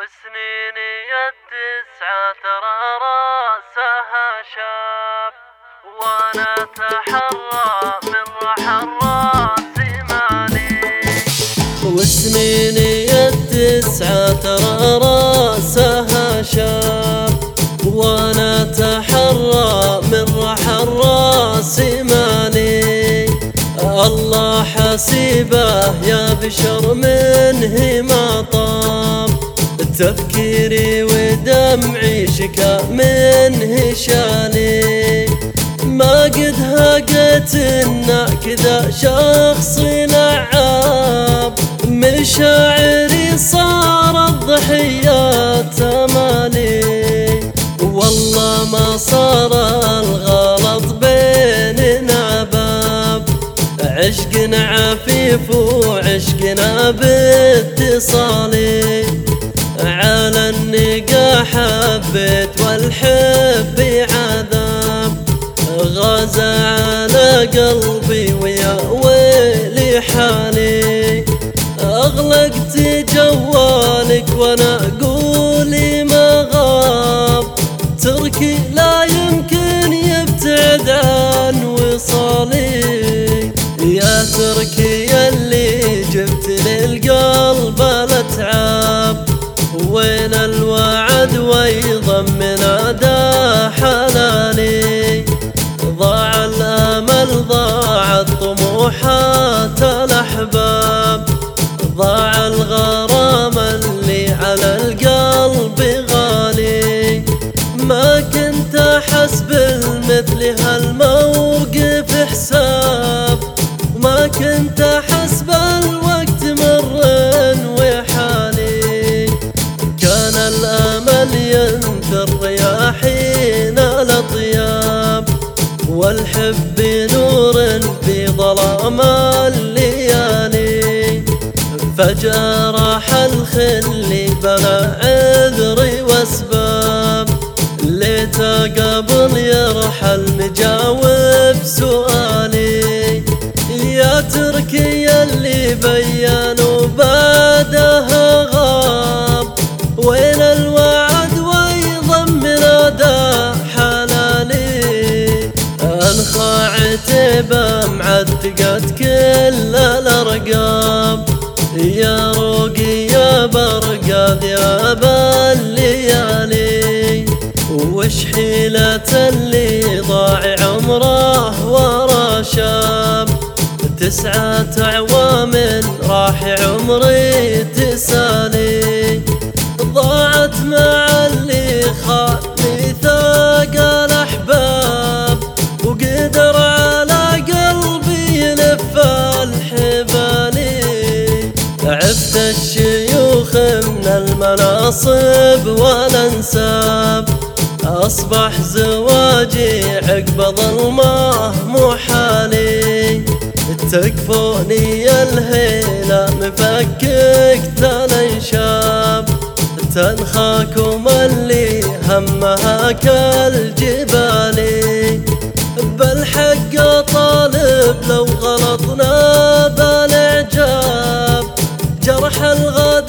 وسنيني التسعة ترى راسها شاب، وانا اتحرى من رحى الراس مالي. وسنيني التسعة ترى راسها شاب، وانا اتحرى من رحى الراس مالي. الله حسيبه يا بشر منه ما طاب، تفكيري ودمعي شكا منه شالي. ما قد هاقت إنا كذا شخص لعاب، مشاعري صارت ضحيات أمالي. والله ما صار الغلط بيننا باب، عشقنا عفيف وعشقنا باتصالي. على النقا حبيت والحب عذاب، غازى على قلبي ويا ويلي حالي. أغلقت جوالك وانا قولي ما غاب، تركي لا يمكن يبتعد عن وصالي. يا تركي اللي جبت للقلب الاتعاب، وين الوعد ويضمن أدا حلالي. ضاع الأمل ضاعت طموحات الأحباب، ضاع الغرام اللي على القلب غالي. ما كنت أحس بالمثل هالموقف حساب، ما كنت أحس بالوقت مر وحالي. كان الأمل ينثر رياحين الأطياب، والحب نور في ظلام الليالي. فجأة راح الخل بلا عذر واسباب، ليته قبل يرحل نجاوب سؤالي. يا تركي اللي بيانوا بعدها غاب، وين الوعد ويضمن أدا حلالي. انخى عتبه معتقت كل الأرقام، يا روقي يا برقاد يا بالليالي. وش حيلة اللي ضاع عمره ورا شاب، 9 أعوام راح عمري تسالي. ضاعت مع اللي خان ميثاق الأحباب، وقدر على قلبي يلف الحبالي. عفت الشيوخ من المناصب والأنساب، أصبح زواجي عقب ظلمه محالي. تكفوني الهيلة مفككت الانشاب، تنخاكم اللي همها كالجبالي. بالحق طالب لو غلطنا بالاعجاب، جرح الغالي